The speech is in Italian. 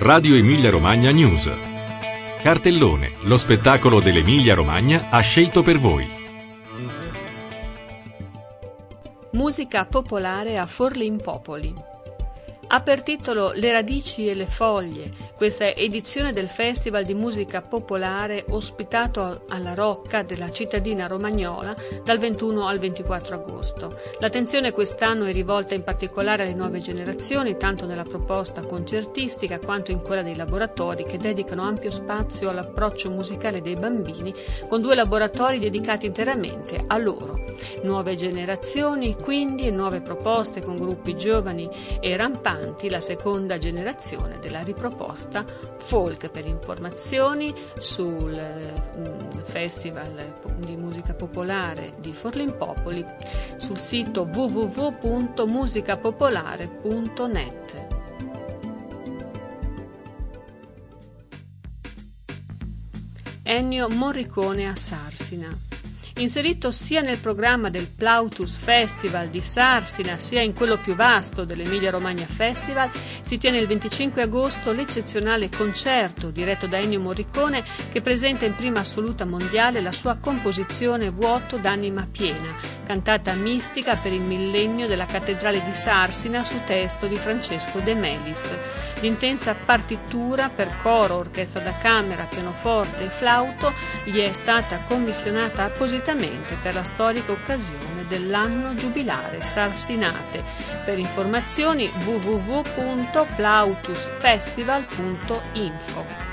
Radio Emilia Romagna News. Cartellone, lo spettacolo dell'Emilia Romagna ha scelto per voi. Musica popolare a Forlimpopoli. Ha per titolo Le radici e le foglie questa edizione del Festival di Musica Popolare ospitato alla Rocca della cittadina romagnola dal 21 al 24 agosto. L'attenzione quest'anno è rivolta in particolare alle nuove generazioni, tanto nella proposta concertistica quanto in quella dei laboratori, che dedicano ampio spazio all'approccio musicale dei bambini, con 2 laboratori dedicati interamente a loro. Nuove generazioni, quindi, e nuove proposte con gruppi giovani e rampanti, la seconda generazione della riproposta folk. Per informazioni sul Festival di Musica Popolare di Forlimpopoli sul sito www.musicapopolare.net. Ennio Morricone a Sarsina. Inserito sia nel programma del Plautus Festival di Sarsina sia in quello più vasto dell'Emilia Romagna Festival, si tiene il 25 agosto l'eccezionale concerto diretto da Ennio Morricone, che presenta in prima assoluta mondiale la sua composizione Vuoto d'anima piena, cantata mistica per il millennio della cattedrale di Sarsina su testo di Francesco De Melis. L'intensa partitura per coro, orchestra da camera, pianoforte e flauto gli è stata commissionata appositamente per la storica occasione dell'anno giubilare Sarsinate. Per informazioni www.plautusfestival.info.